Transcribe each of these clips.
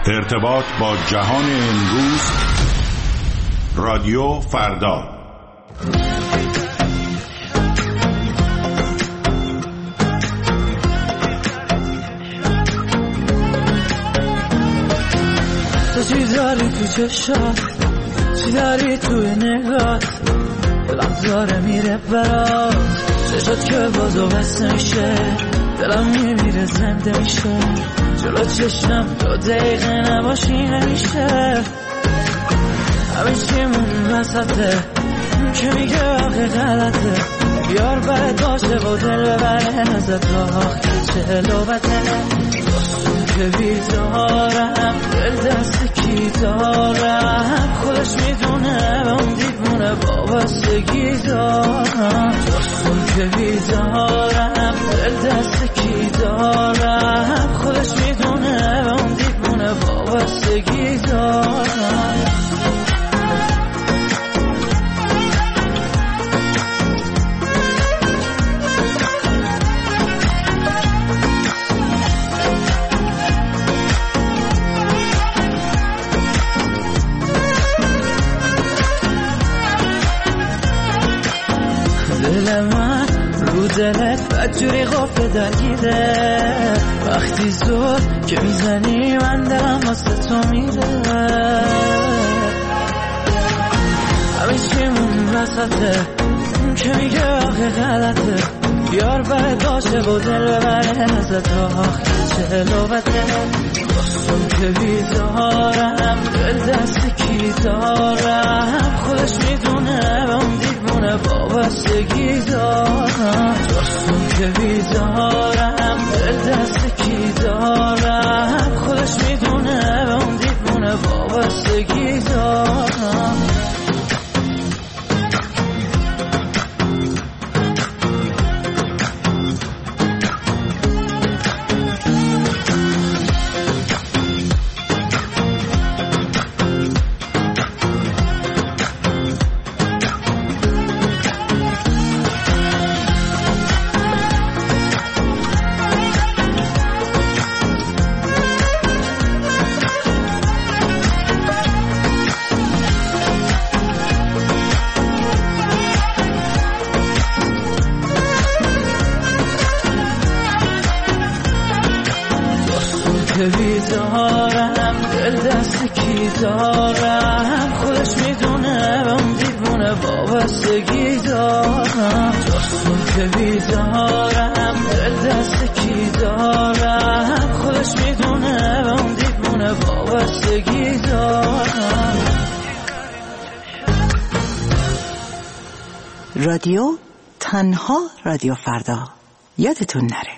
ارتباط با جهان امروز، رادیو فردا. تو چی داری تو چشات، چی داری توی نگات، دلم داره میره برات، چشات که بازو بس نمیشه، دلم میمیره زنده میشه، جلو چشم 2 دقیقه نباشی نمیشه، همه چیمون وسطه که میگه آخه غلطه، بیار برد باشه و دل ببره ازت آخ که چه لوبته، که بیزارم دل دست کی دارم، خودش میدونه و اون دیوونه وابستگی دارم، اون که بیزارم دل دست کی دارم، خودش میدونه و اون دیوونه وابستگی دارم. دل من رو دلت بدجوری غفل درگیره، وقتی زور که میزنی من دلم واسه تو میره، همه چیمون وسطه که میگه آخه غلطه، بیار برد باشه و دل ببره ازت آخ چه لوبته، اون که بیزارم دل دست کی دارم، خودش میدونه و اون دیوونه وابستگی دارم، اون که بیزارم دل دست کی دارم، خودش میدونه و اون دیوونه وابستگی دارم. که بیزارم دل دست کی دارم، خودش میدونه و اون دیوونه وابستگی دارم، اون که بیزارم دل دست کی دارم، خودش میدونه و اون دیوونه وابستگی دارم. رادیو تنها رادیو فردا، یادتون نره.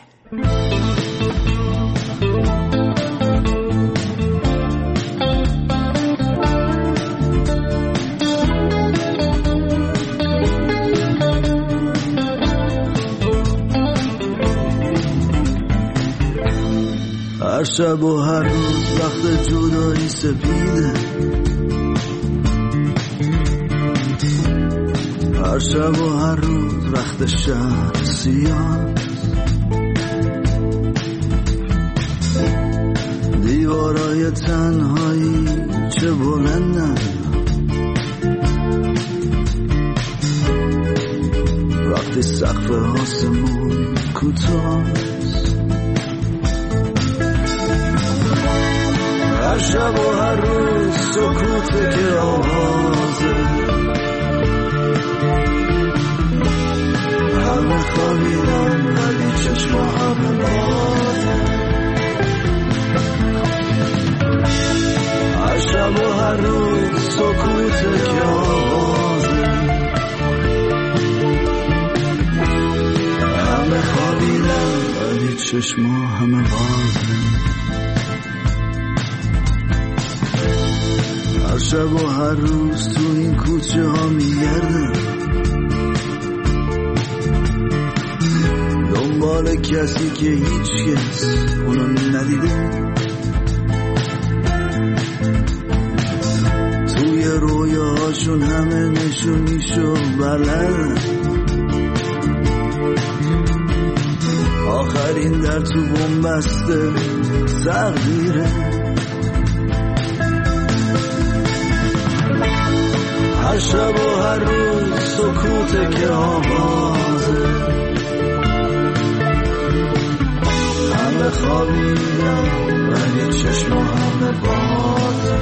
هر شب و هر روز وقت جدایی سپیده، هر شب و هر روز وقت شهر سیاه، دیوارای تنهایی چه بلندن، وقتی سقف آسمون کوتاه، هر شب و هر روز سکوته که آوازه، همه خوابیدن ولی چشم همه بازه، هر شب و هر روز سکوته که آوازه، همه خوابیدن ولی چشم همه بازه، هر شب و هر روز تو این کوچه ها میگردم، دنبال کسی که هیچ کس اونو ندیده، توی رویاهاشون همه نشونیشو بلدن، آخرین در تو بومبسته تغییره، هر شب و هر روز سکوته که آوازه، همه خوابیدن ولی چشم همه بازه.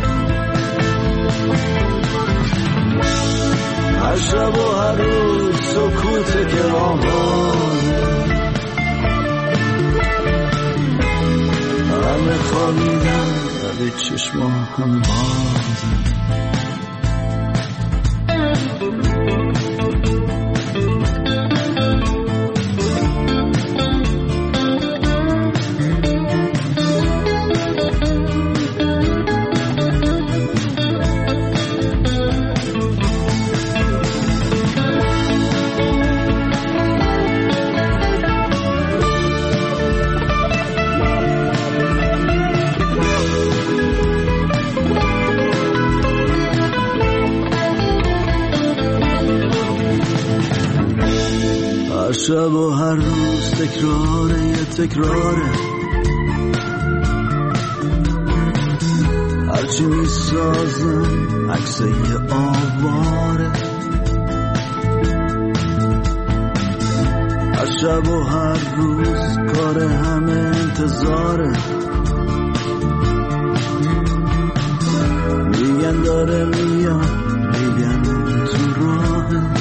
هر شب و هر روز سکوته که آوازه، همه خوابیدن ولی چشم همه بازه. هر شب و هر روز تکراره یه تکراره، هرچی میسازن عکس یه آواره. هر شب و هر روز کار همه انتظاره، میگن داره میاد میگن تو راهه.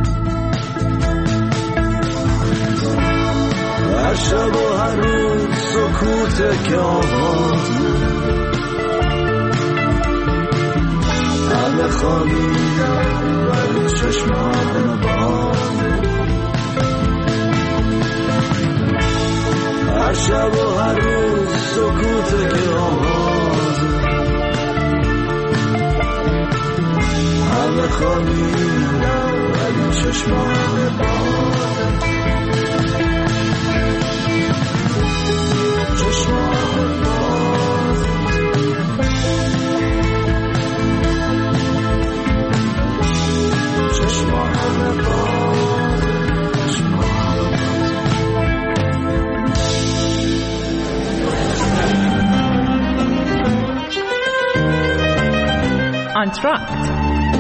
هر شب و هر روز سکوته که آوازه، همه خوابیدن ولی چشم همه بازه. هر شب و هر روز سکوته که آوازه، همه خوابیدن ولی چشم همه بازه. انتراکت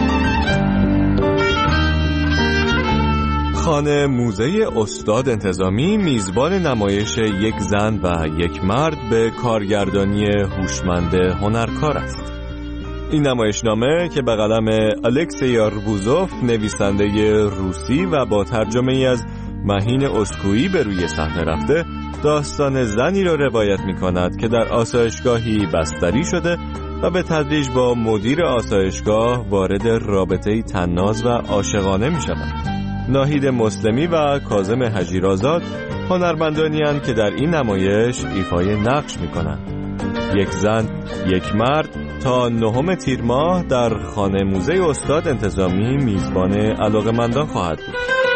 خانه موزه استاد انتظامی میزبان نمایش یک زن و یک مرد به کارگردانی هوشمند هنرکار است. این نمایشنامه که به قلم الکسی آربوزوف نویسنده روسی و با ترجمه ای از مهین اسکویی به روی صحنه رفته، داستان زنی را روایت می کند که در آسایشگاهی بستری شده و به تدریج با مدیر آسایشگاه وارد رابطه‌ای طناز و عاشقانه می شود. ناهید مسلمی و کاظم حجیرآزاد هنرمندانی اند که در این نمایش ایفای نقش می کنند. یک زن یک مرد تا 9 تیر ماه در خانه موزه استاد انتظامی میزبان علاقه‌مندان خواهد بود.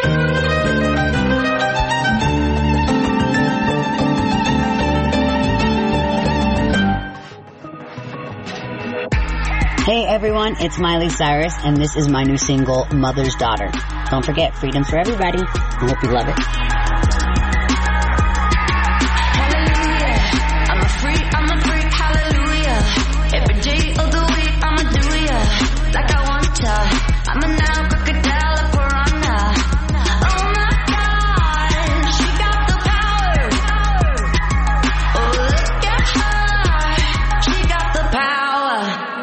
Hey everyone, it's Miley Cyrus and this is my new single, Mother's Daughter. Don't forget, freedom for everybody. I hope you love it. Hallelujah, I'm a freak, hallelujah. Every day of the week, I'ma do ya like I want ya. I'm a now crocodile, a piranha. Oh my God, she got the power. Oh look at her, she got the power.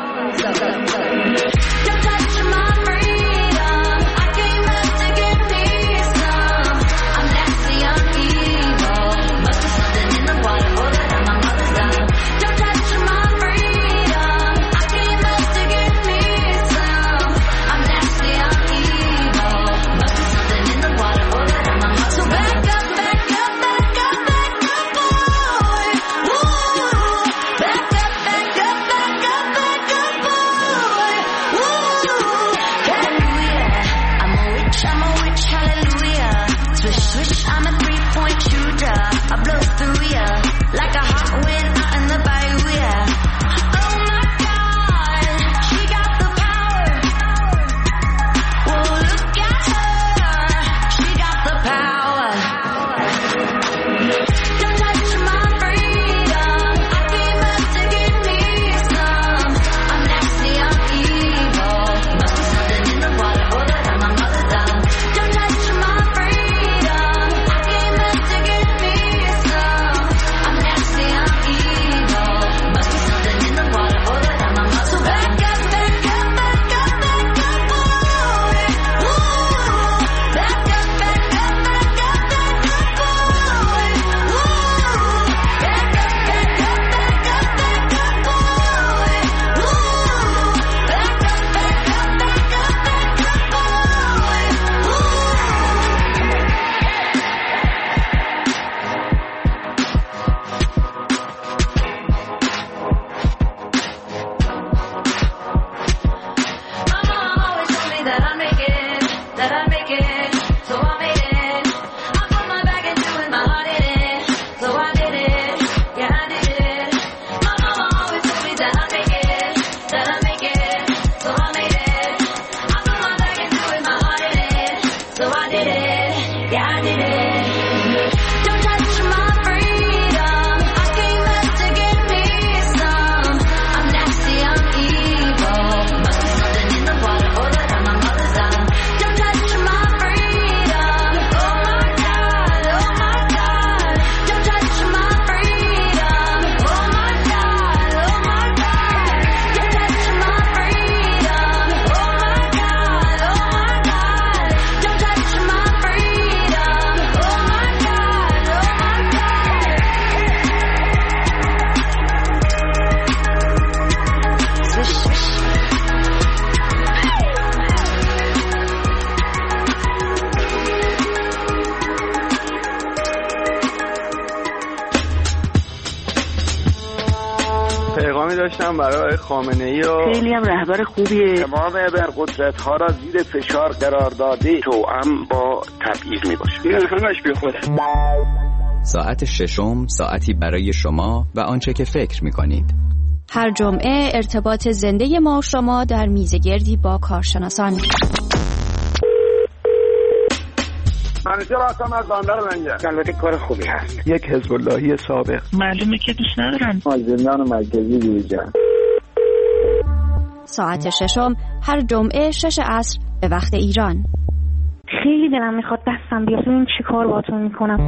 Don't touch my freedom, I came back to get me some. I'm nasty. پیغامی داشتم برای خامنه‌ای و خیلی هم رهبر خوبیه. تمام ابرقدرت‌ها را زیر فشار قرار داده، توأم با تبعیض میباشه. این همش بیخوده. ساعت ششم، ساعتی برای شما و آنچه که فکر می‌کنید. هر جمعه ارتباط زنده ما و شما در میزگردی با کارشناسان. منیجر هستم از بندر منجر. البته کار خوبی هست. یک حزب اللهی سابق. معلومه که دوست ندارن. زندان مرکزی بیرجان. ساعت ششم هر جمعه 6 عصر به وقت ایران. خیلی دلم میخواد دستم بیاد ببین چی کار باهاتون میکنم.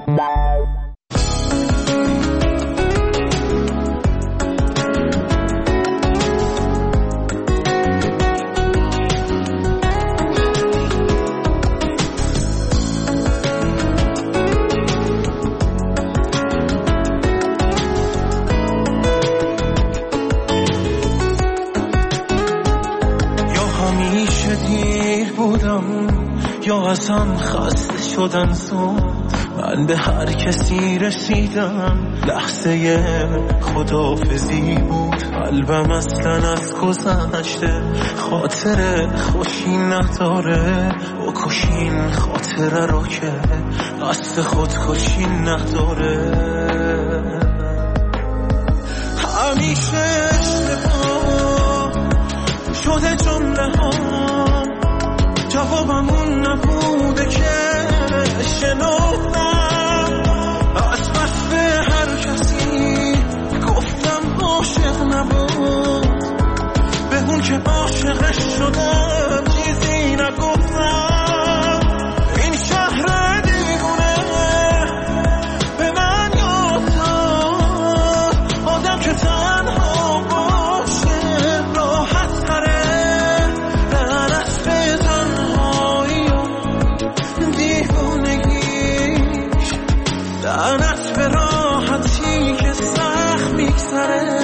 یا ازم خسته شدن زود، من به هر کسی رسیدم لحظه خداحافظی بود. قلبم اصلا از گذشته خاطر خوشی نداره، بکشین خاطره رو که قصد خودکشی نداره. همیشه اشتباه شده جمله ها، جوابمون نبوده که شنفتم از بس به هر کسی گفتم عاشق نبود، به اون که عاشقش شدم چیزی نگفتم. این شهر دیوونه به من یاد داد آدم که تنها باشه راحت تره. لعنت به راحتی که سخت میگذره.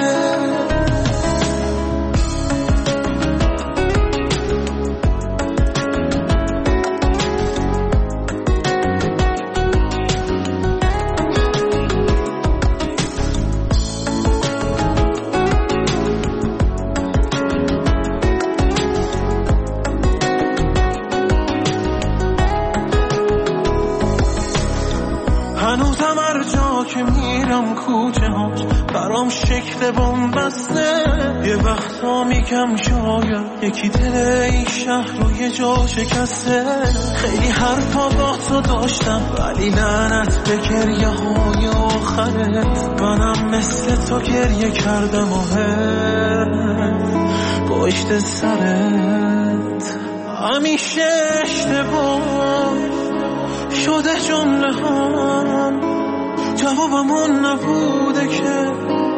هنوزم هر جا که میرم کوچه هاش برام شکل بنبسته. یه وقتا میگم شاید یکی دل این شهر رو یه جا شکسته. خیلی حرفا با تو داشتم ولی لعنت به گریه های آخرت. منم مثل تو گریه کردم و پشت سرت. همیشه اشتباه شده جمله هم، جوابمون نبوده که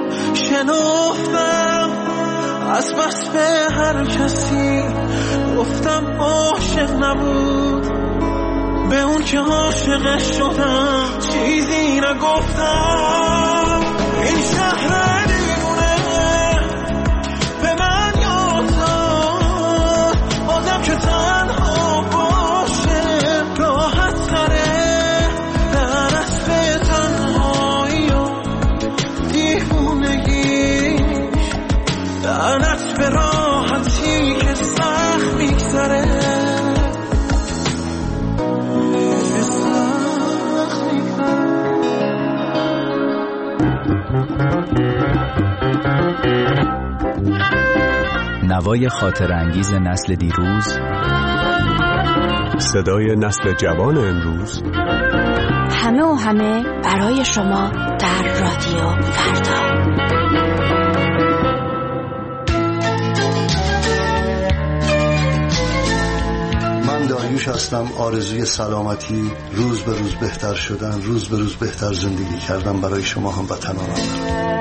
شنفتم از بس به هر کسی گفتم عاشق نبود، به اون که عاشقش شدم چیزی نگفتم. این شهر دیوونه به من یاد داد آدم که تنها باشه راحت تره. لعنت به تنهایی و دیوونگیش، لعنت به راحتی که سخت میگذره. نوای خاطر انگیز نسل دیروز، صدای نسل جوان امروز، همه و همه برای شما در رادیو فردا. من داریوش هستم. آرزوی سلامتی، روز به روز بهتر شدن، روز به روز بهتر زندگی کردن برای شما هم وطنانم دارم.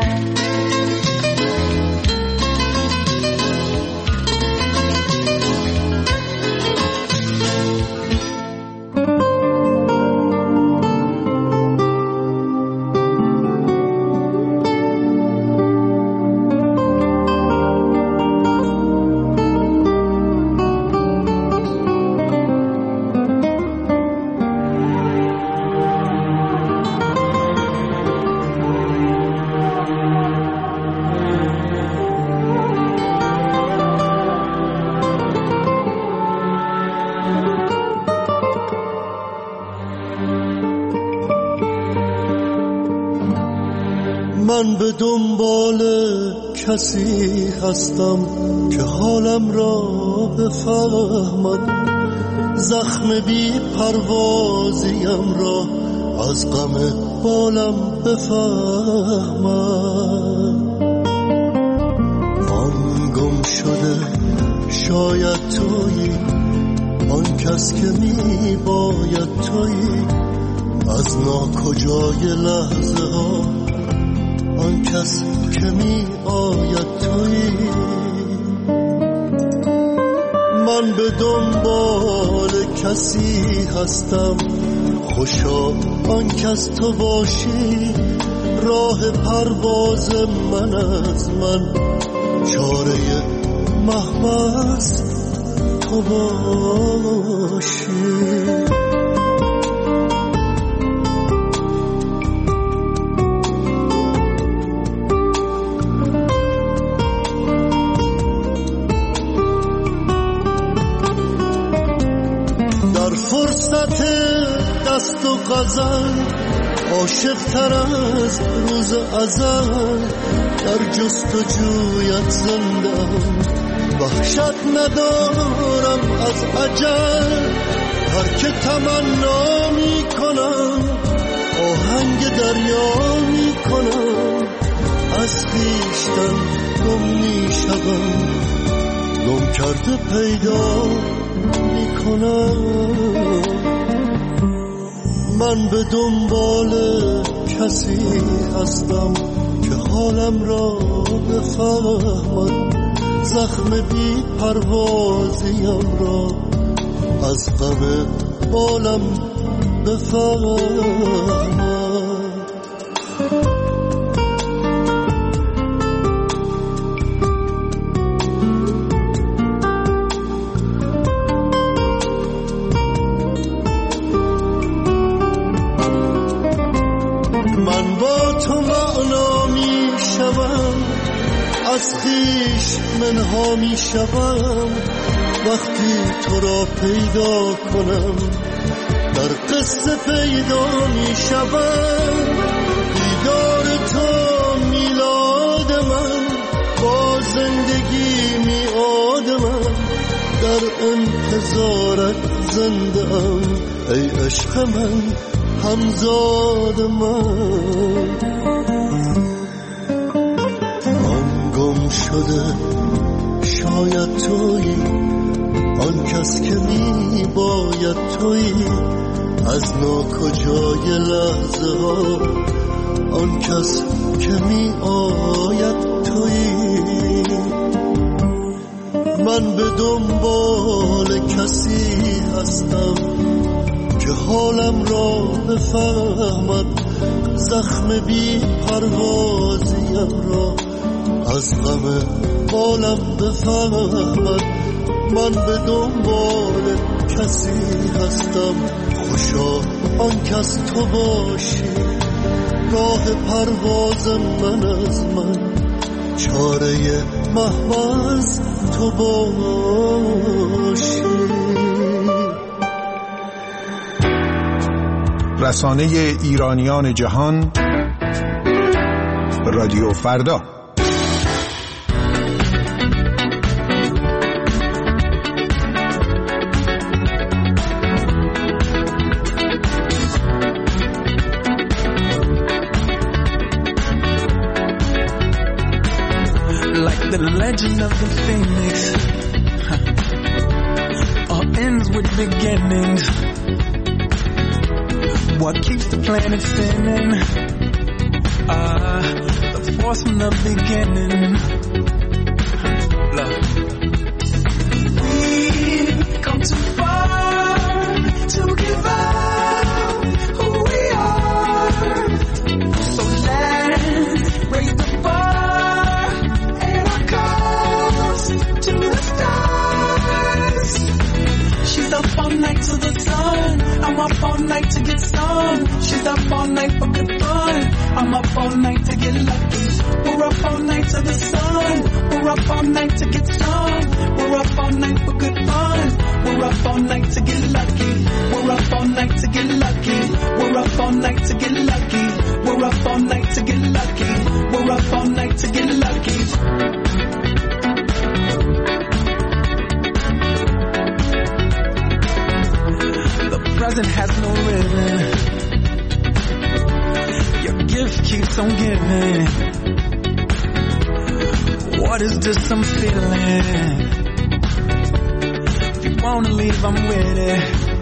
من به دنبال کسی هستم که حالم را بفهمد، زخم بی پروازیم را از غم بالم بفهمد. آن گم شده شاید تویی، آن کس که می باید تویی، از ناکجای لحظه ها آن کس که می آید تویی. من به دنبال کسی هستم، خوشا آن کس تو باشی، راه پرواز من از من، چاره محبس تو باشی. در فرصت دست و غزل عاشق تر از روز ازل، در جستجویت زندم، وحشت ندارم از اجل، ترک تمنا می کنم، آهنگ دریا می کنم، از خویشتن گم می شدم، گم کرده پیدا می کنم. من به دنبال کسی هستم که حالم را بفهمد، زخم بی پروازیم را از غم بالم بفهمد. من با تو معنا می شوم، از خویش منها می شوم، وقتی تو را پیدا کنم، در قصه پیدا می شوم. دیدار تو میلاد من، با زندگی میعاد من، در انتظارت زنده ام، ای عشق من، همزاد من. آن گم شده شاید تویی، آن کس که می باید تویی، از ناکجای لحظه ها آن کس که می آید تویی. من به دنبال کسی هستم که حالم را بفهمد، زخم بی پروازیم را از غم بالم بفهمد. من به دنبال کسی هستم، خوشا آن کس تو باشی، راه پرواز من از من، چاره محبس تو باشی. رسانه ایرانیان جهان، رادیو فردا. Like the legend of the phoenix, all ends with beginnings. What keeps the planet spinning? The force from the beginning. Love. We've come too far to give up who we are. So let's raise the bar and our cause to the stars. She's up all night to the sun. I'm up all night to get some. She's up all night for good fun. I'm up all night to get lucky. We're up all night to the sun. We're up all night to get some. We're up all night for good fun. We're up all night to get lucky. We're up all night to get lucky. We're up all night to get lucky. We're up all night to get lucky. What is this I'm feeling? If you wanna leave, I'm with it.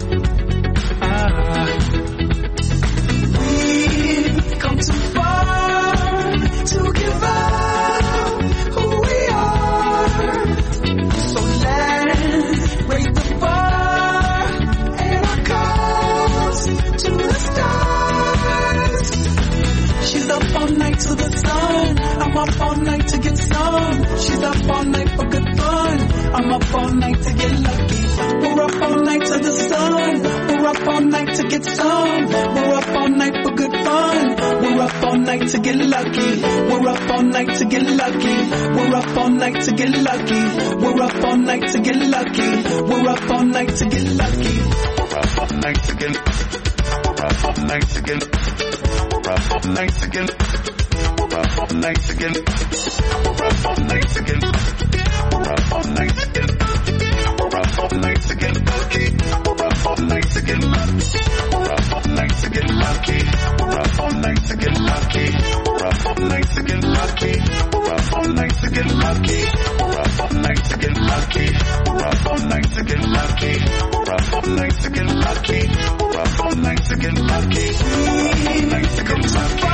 We've come too far to give up who we are. So let's raise the bar and our cause to the stars. She's up all night to the sun. I'm up all night to get some. She's up all night for good fun. I'm up all night to get lucky. We're up all night to the sun. We're up all night to get some. We're up all night for good fun. We're up all night to get lucky. We're up all night to get lucky. We're up all night to get lucky. We're up all night to get lucky. We're up all night to get lucky. We're up all night to get. We're up all night to get. We're up all night to get. We're up all night to get. We're up all night to get. We're up all night to get. We're up all night to get lucky. We're up all night to get lucky. We're up all night to get lucky. We're up all night to get lucky. We're up all night to get lucky. We're up all night to get lucky. We're up all night to get lucky. We're up all night to get lucky. We're up all night to get lucky. We're up all night to get lucky. We're up all night to get lucky.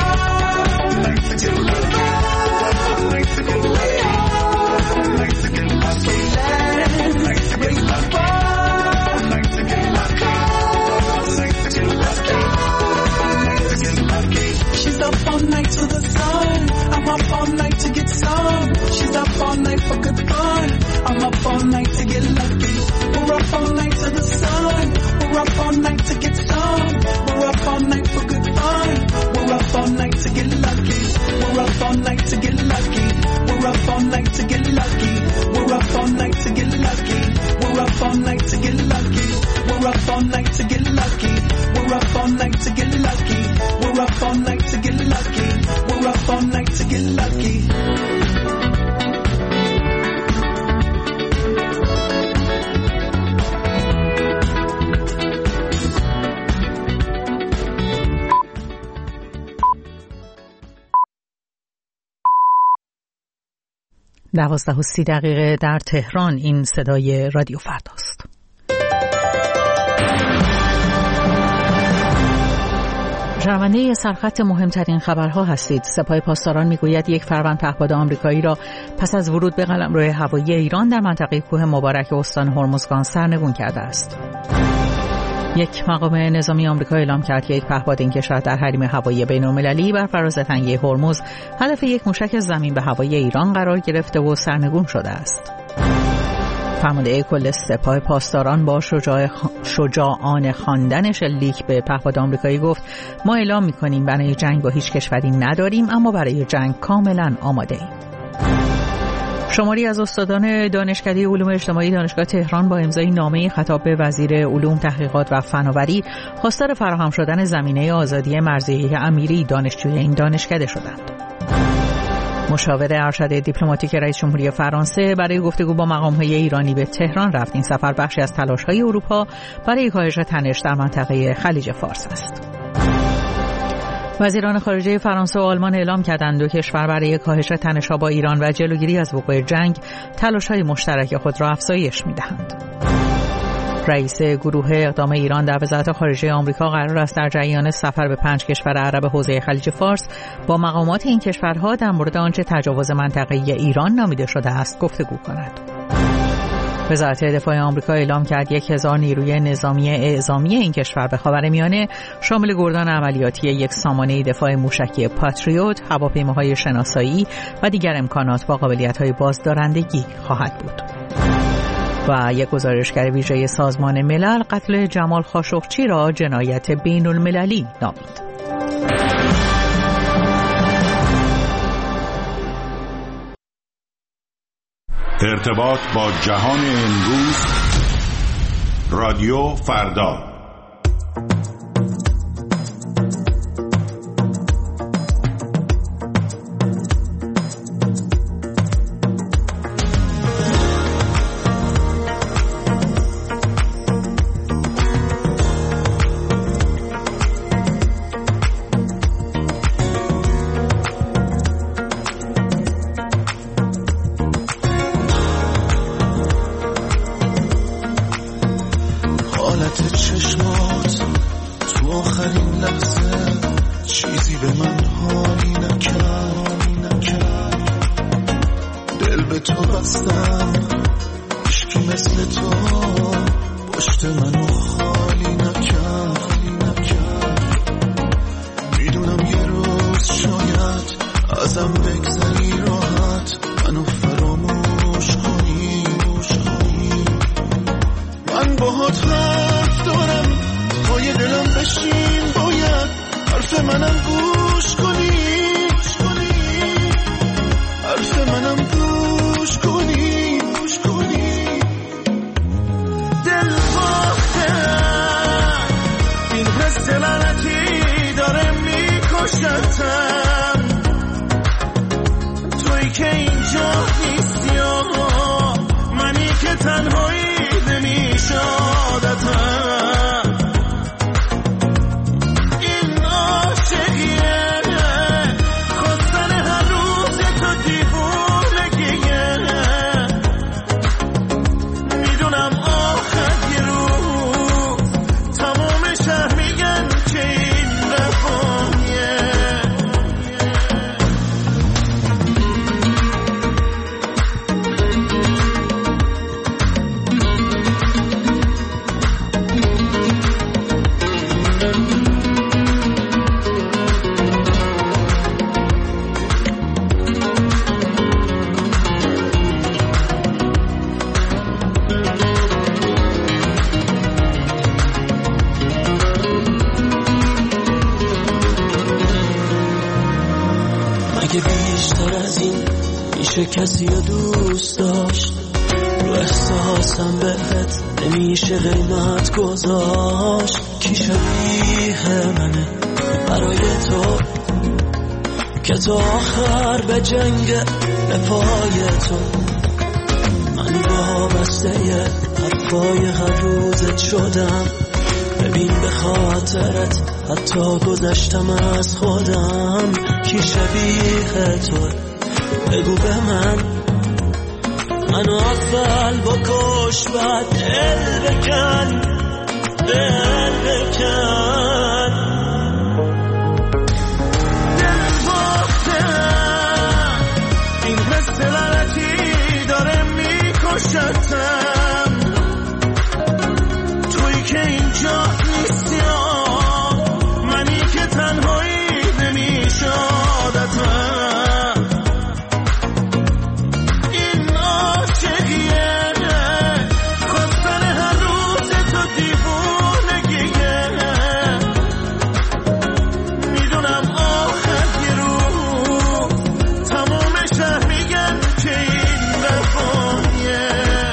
She's up all night to the sun. I'm up all night to get some. She's up all night for good fun. I'm up all night to get lucky. We're up all night to the sun. We're up all night to get some. We're up all night for good fun. We're up all night to get lucky. We're up all night to get lucky. We're up all night to get lucky. We're up all night to get lucky. We're up all night to get lucky. We're up all night to get lucky. We're up all night to get lucky. We're up all night to get lucky. We're up all night to get lucky. دوازده و 30 دقیقه در تهران. این صدای رادیو فرداست. شنونده سرخط مهمترین خبرها هستید. سپاه پاسداران میگوید یک فروند پهپاد آمریکایی را پس از ورود به قلمرو هوایی ایران در منطقه کوه مبارک استان هرمزگان سرنگون کرده است. یک مقام نظامی آمریکا اعلام کرد که یک پهپاد این کشور در حریم هوایی بین‌المللی بر فراز تنگه هرمز هدف یک موشک زمین به هوای ایران قرار گرفته و سرنگون شده است. فرمانده کل سپاه پاسداران با شجاعانه خواندن شلیک به پهپاد آمریکایی گفت: ما اعلام می‌کنیم برای جنگ با هیچ کشوری نداریم، اما برای جنگ کاملا آماده ایم. شماری از استادان دانشکده علوم اجتماعی دانشگاه تهران با امضای نامه خطاب به وزیر علوم، تحقیقات و فناوری خواستار فراهم شدن زمینه آزادی مرضیه امیری دانشجوی این دانشکده شدند. مشاور ارشد دیپلماتیک رئیس جمهوری فرانسه برای گفتگو با مقام‌های ایرانی به تهران رفت. این سفر بخشی از تلاش‌های اروپا برای کاهش تنش در منطقه خلیج فارس است. وزیران خارجه فرانسه و آلمان اعلام کردند دو کشور برای کاهش تنش‌ها با ایران و جلوگیری از وقوع جنگ تلاش‌های مشترک خود را افزایش می‌دهند. رئیس گروه اقدام ایران در وزارت خارجه آمریکا قرار است در جریان سفر به 5 کشور عرب حوزه خلیج فارس با مقامات این کشورها در مورد آنچه تجاوز منطقه‌ای ایران نامیده شده است گفتگو کند. وزارت دفاع آمریکا اعلام کرد 1000 نیروی نظامی اعزامی این کشور به خاورمیانه شامل گردان عملیاتی یک سامانه دفاع موشکی پاتریوت، هواپیماهای شناسایی و دیگر امکانات با قابلیت‌های بازدارندگی خواهد بود. و یک گزارشگر ویژه سازمان ملل قتل جمال خاشقچی را جنایت بین‌المللی نامید. ارتباط با جهان امروز، رادیو فردا. تو هستم، عشقی مثل تو پشت منو خالی نکرد. میدونم یه روز شاید ازم بگذری راحت، منو فراموش کنی. من باهات حرف دارم، پای دلم بشین، باید حرف منم گوش کنی. حرف منم گوش کنی. دل باختم، این حس لعنتی داره میکشتم. تویی که اینجا نیستی و منی که تنهایی نمیشادتم. این عاشقیه، خواستن هر روز تو دیوونگیه. میدونم آخر یه روز تمام شهر میگن که این وفایه. اگه بیشتر از این میشه کسی رو دوست داشت، رو احساسم بهت نمیشه قیمت گذاشت. کی شبیه منه برای تو که تو آخر به جنگ به پای تو. من وابسته حرفای هر روزت شدم، ببین به خاطرت حتی گذشتم از خودم. کی شبیه تو بگو به منو اول بکش بعد دل بکن. دل باختم، این حس لعنتی داره میکشتم. تویی که اینجا نیستی و منی که تنهایی نمیشادتم. این عاشقیه، خواستن هر روز تو دیوونگیه. میدونم آخر یه روز تمام شهر میگن که این وفایه.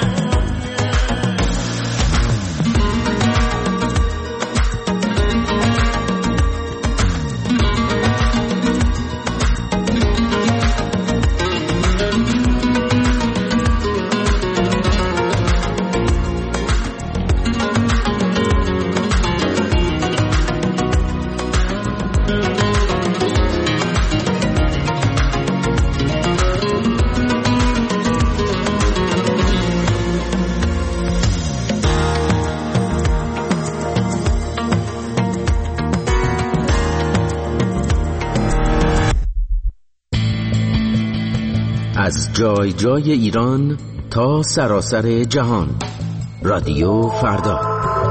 از جای جای ایران تا سراسر جهان، رادیو فردا.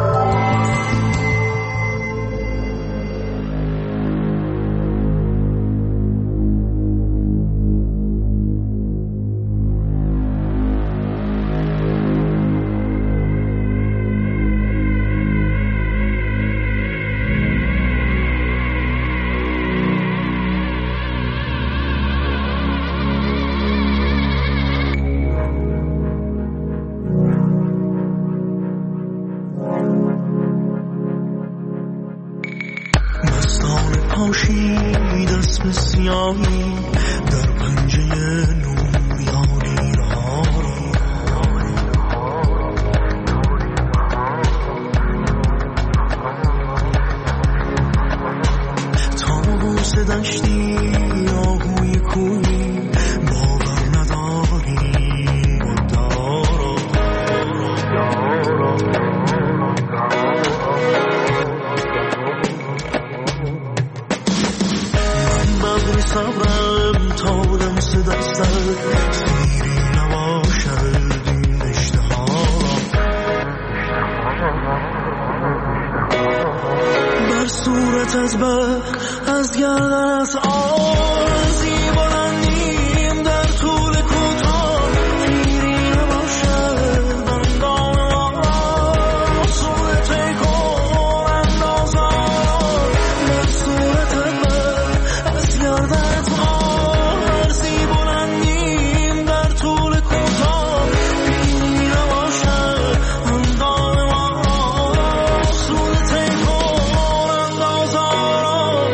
پاشید اسم سیاهی در پنجه نومیانی را تابوس دشتی آهوی کوی باور نداری من ببر صبر صورتت به از گردنت آرزی بلندیم در طول کوتاه پیری نباشد اندام ما را صورت کن اندازان در صورتت به از گردنت آرزی بلندیم در طول کوتاه پیری نباشد اندام ما را صورت کن اندازان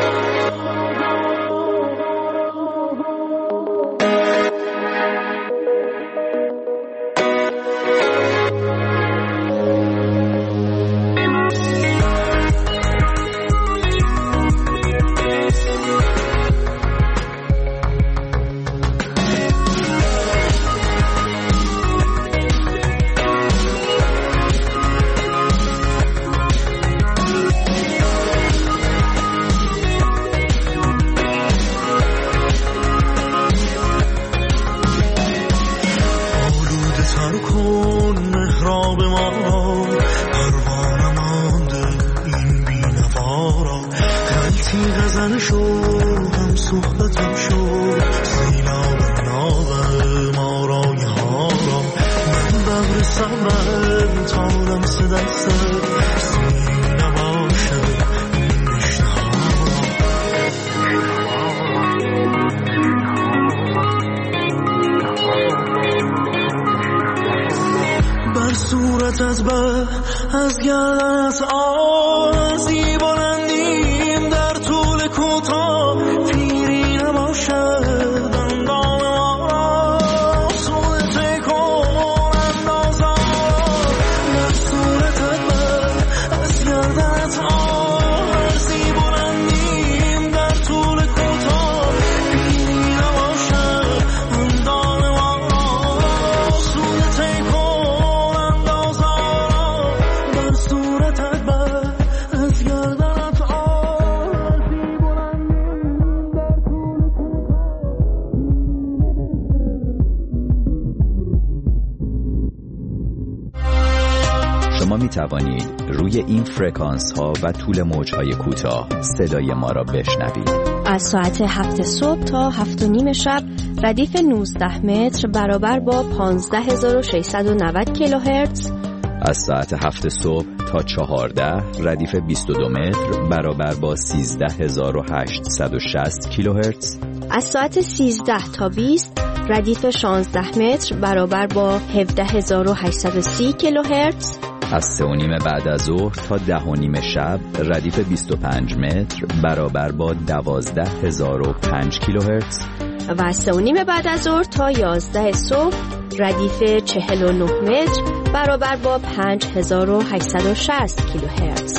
از گردنت آرزی بلندیم در طول کوتاه پیری نباشد اندام ما را صورت کن اندازان در صورتت از گردنت آرزی بلندیم در طول کوتاه پیری نباشد اندام ما را صورت کن اندازان در صورتت از گردنت آرزی بلندیم در طول شما می توانید روی این فرکانس ها و طول موج های کوتاه صدای ما را بشنوید. از ساعت 7 صبح تا 7:30 شب ردیف 19 متر برابر با 15690 کیلوهرتز. از ساعت 7 صبح تا 14 ردیف 22 متر برابر با 13860 کیلوهرتز. از ساعت 13 تا 20 ردیف 16 متر برابر با 17830 کیلوهرتز. از 3:30 بعد از ظهر تا 10:30 شب ردیف 25 متر برابر با 12005 کیلوهرتز. و از 3:30 بعد از ظهر تا 11 صبح ردیف 49 متر برابر با 5860 کیلوهرتز.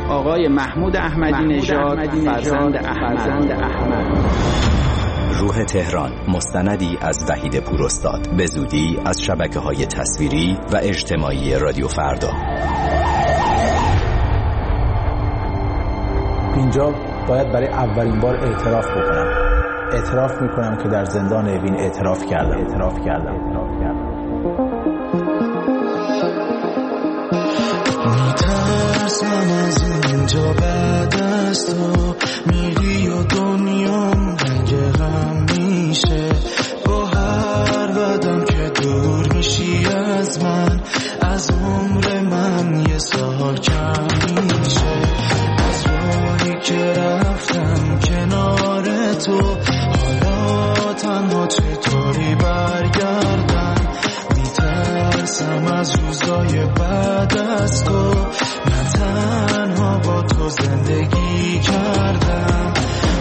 آقای محمود احمدی نژاد فرزند احمد. روح تهران، مستندی از وحید پوراستاد، به زودی از شبکه‌های تصویری و اجتماعی رادیو فردا. اینجا باید برای اولین بار اعتراف بکنم. اعتراف میکنم که در زندان اوین اعتراف کردم. میترسم از اینجا بعد از تو میری و دنیام رنگ غم میشه، با هر قدم که دور میشی از من، از عمر من یه سال کم میشه. از راهی که رفتم کنار تو، حالا تنها چطوری برگردم؟ میترسم از روزای بعد از تو، من تنها با تو زندگی کردم.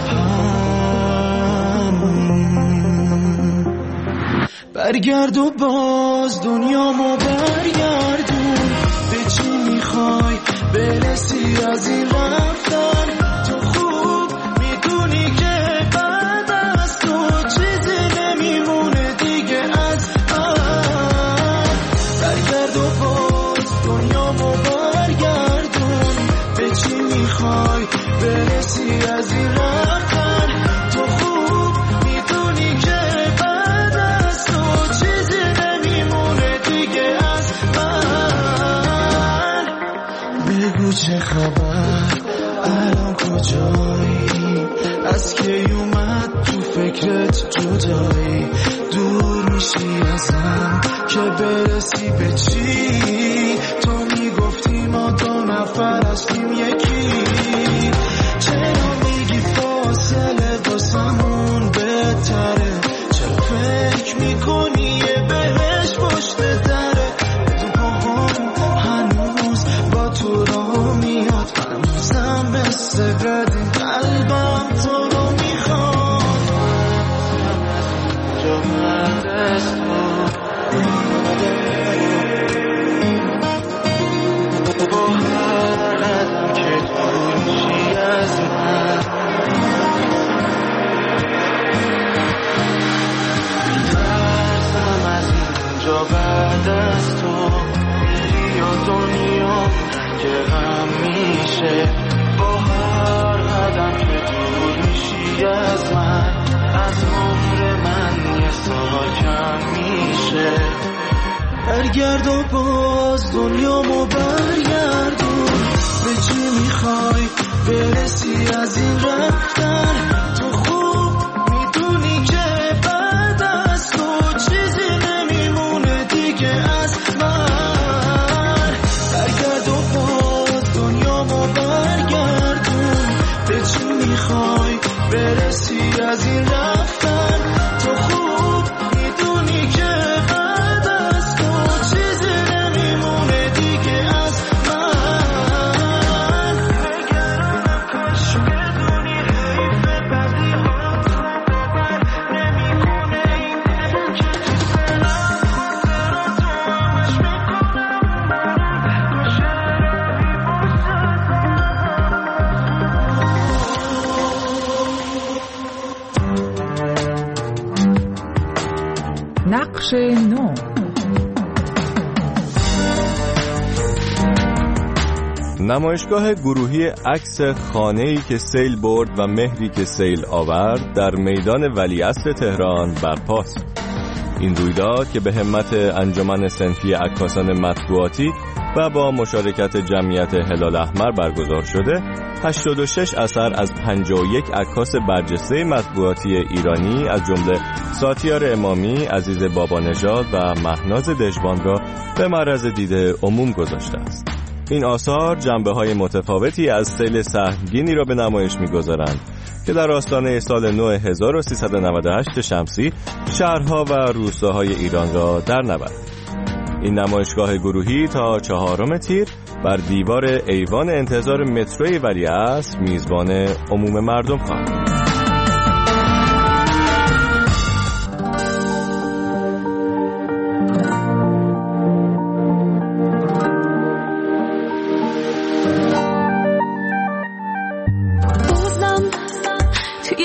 برگرد و باز دنیامو برگردون، به چی میخوای برسی از این رفتن؟ تو خوب میدونی که بعد از تو چیزی نمیمونه دیگه از من. برگرد و باز دنیامو برگردون، به چی میخوای برسی از این رفتن؟ تو خوب میدونی که بعد از تو چیزی نمیمونه دیگه از من. بگو چه خبر، الان کجایی؟ از کی اومد تو فکرت جدایی؟ دور میشی ازم که برسی به چی؟ تو میگفتی ما دو نفر هستیم یکی، چرا میگی فاصله واسمون بهتره؟ چرا فکر میکنی یه بهش پشت دره؟ تو پاهم هنوز با تو را میاد، هنوزم مثل قدیم قلبم تو رو میخواد. جا من دست با هر قدم که دور میشی از من، میترسم از اینجا بعد از تو میری و دنیا که غم میشه، با هر قدم که دور میشی از من، از عمر من یه سال کم میشه. برگرد و باز دنیامو برگردون، به چی میخوای برسی از این رفتن؟ تو خوب میدونی که بعد از تو چیزی نمیمونه دیگه از من. برگرد و باز دنیامو برگردون، به چی میخوای برسی از این رفتن؟ تو خوب میدونی که بعد از تو چیزی نمیمونه دیگه از من. نگرانم کاش بدونی حیف بدی ها خبر نمیکنه این دل که تو سلام خاطراتو همش میکنم تو شرابی نقش نو. نمایشگاه گروهی عکس خانه‌ای که سیل برد و مهری که سیل آورد در میدان ولیعصر تهران برپاست. این رویداد که به همت انجمن صنفی عکاسان مطبوعاتی و با مشارکت جمعیت هلال احمر برگزار شده، 86 اثر از 51 عکاس برجسته مطبوعاتی ایرانی از جمله ساتیار امامی، عزیز بابانژاد و مهناز دژبان را به معرض دید عموم گذاشته است. این آثار جنبه‌های متفاوتی از سیل سهمگینی را به نمایش می‌گذارند که در آستانه سال نو 1398 شمسی شهرها و روستاهای ایران را در نبرد. این نمایشگاه گروهی تا 4 تیر بر دیوار ایوان انتظار متروی ولیعصر میزبان عموم مردم خواهد بود.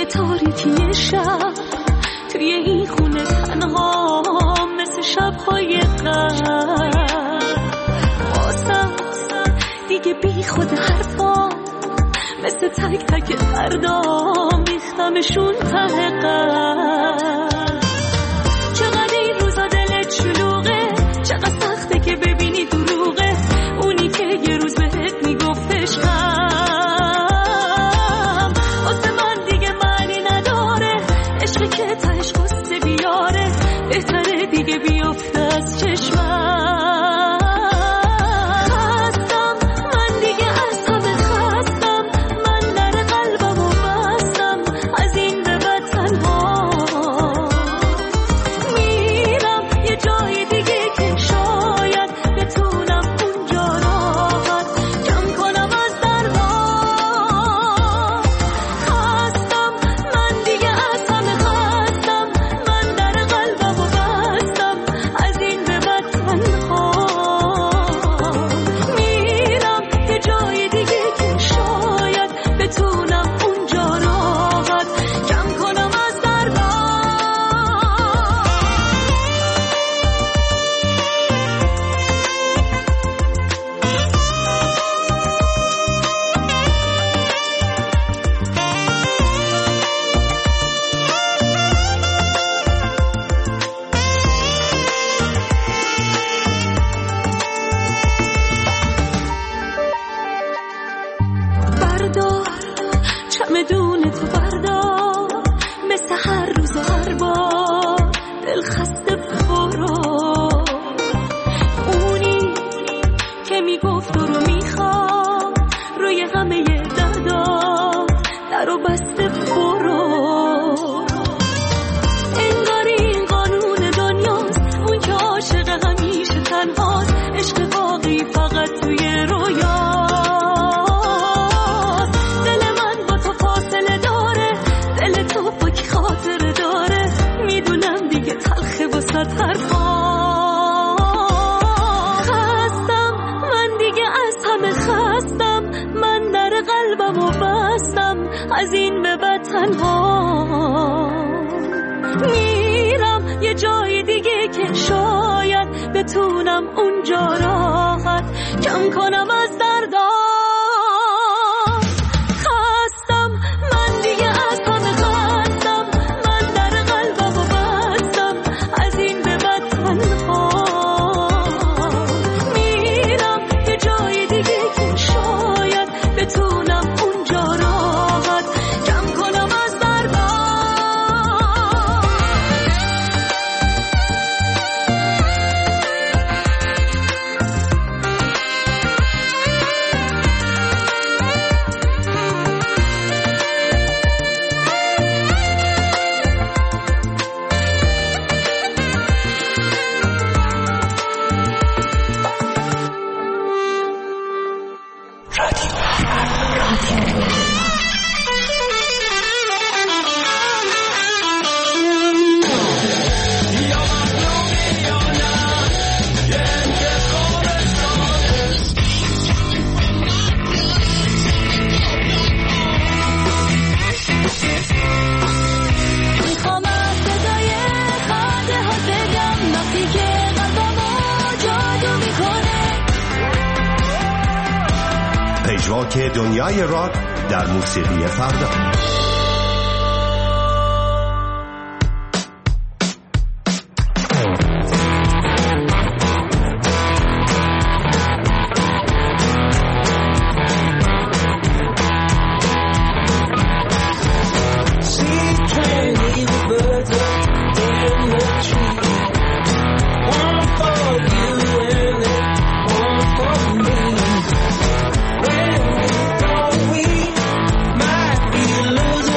توی تاریکی شب، توی این خونه تنها مثل شب‌های قبل. واسم دیگه بی خود حرفا مثل تک تک فردا میختمشون ته قلب. چقدر این روزا دلت شلوغه، چقدر سخته که ببینی دروغه اونی که یه روز بهت میگفتش هم. واسه من دیگه معنی نداره، عشقی که تهش قصه بیاره، بهتره دیگه بیفته از چشمم. خستم من دیگه از همه خستم، من در قلبمو بستم، از این به بعد تنها میرم یه جای دیگه که شاید بتونم اونجا راحت کم کنم از دردام. خستم من دیگه از همه خستم، من در قلبمو بستم، از این به بعد تنها میرم یه جای دیگه که شاید بتونم اونجا راحت کم کنم از دردام. بردار چمدون تو بردار، مثل هر روز و هر بار دل خسته برو. اونی که میگفت رو میخوام روی همه دردا درو بسته برو. انگاری این قانون دنیاست، اون که عاشق همیشه تنهاست، عشق واقعی فقط توی رویاست. دل من با تو فاصله داره، دل تو با کی خاطره داره، میدونم دیگه تلخه واسه حرفام. خستم من دیگه از همه خستم، من در قلبمو بستم، از این به بعد تنها میرم یه جای دیگه که شاید بتونم اونجا راحت کم کنم از دردام. خستم من دیگه از همه خستم، من در قلبمو بستم، از این به بعد تنها میرم یه جای دیگه که شاید بتونم اونجا راحت کم کنم از دردام. میخوام از صدای خنده ها بگم وقتی که قلبمو جادو میکنه. پژواک دنیای راک در موسیقی فردا. Losing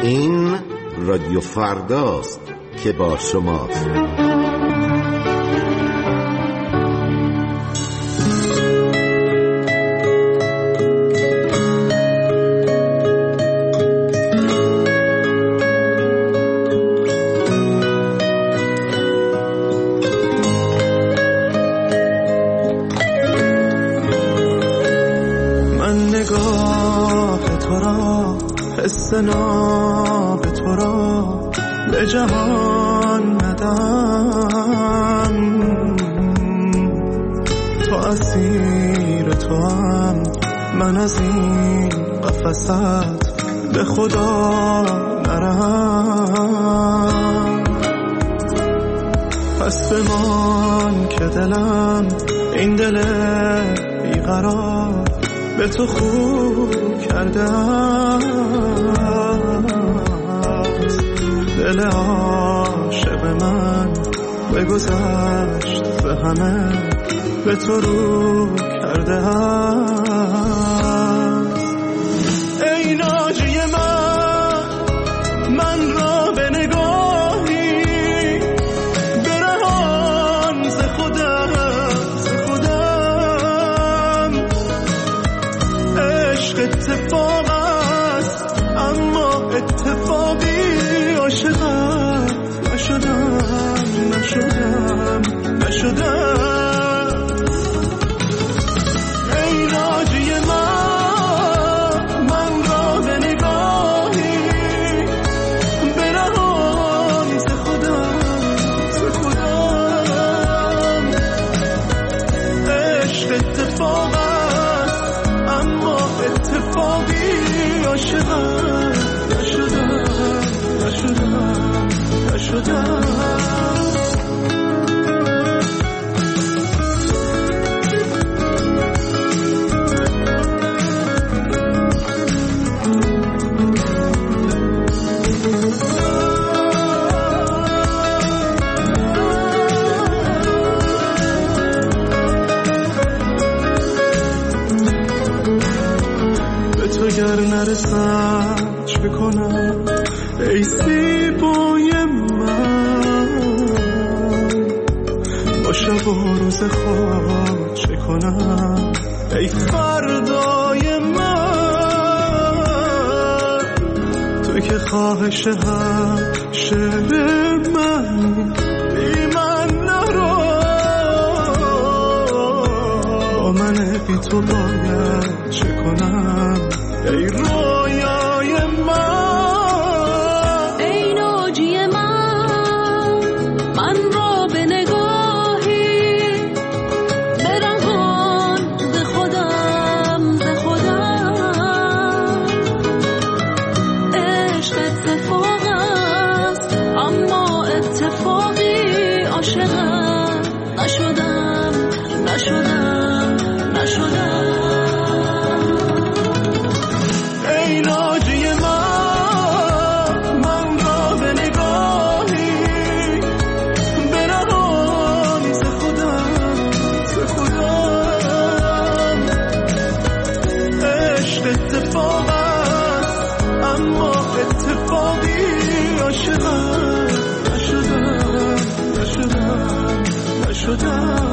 این رادیو فرداست که با شماست. ناب تو را به جهان ندم، تو اسیر تو هم، من از این قفست به خدا نرم. پس بمان که دلم این دل بیقرار به تو خوب کرده است. دل عاشق من بگذشت به همه به تو رو کرده است. ای ناجی من را به نگاهی برهان ز خودم. عشق اتفاق است اما اتفاقی عاشقم نشدم. ای ناجی من را به نگاهی برهان ز خودم. عشق اتفاق است اما اتفاقی عاشقم نشدم. به تو گر نرسم چه کنم ای زیبای من، با شب و روز خود چه کنم ای فردای من. تو که خواهش هم شعر من بی من نرو، با من بی تو باید چه کنم ای رویای من. ای ناجی من را به نگاهی برهان ز خودم. عشق اتفاق است اما اتفاقی عاشقم نشدم. ای ناجی من را به نگاهی برهان ز خودم. عشق اتفاق است اما اتفاقی عاشقم نشدم.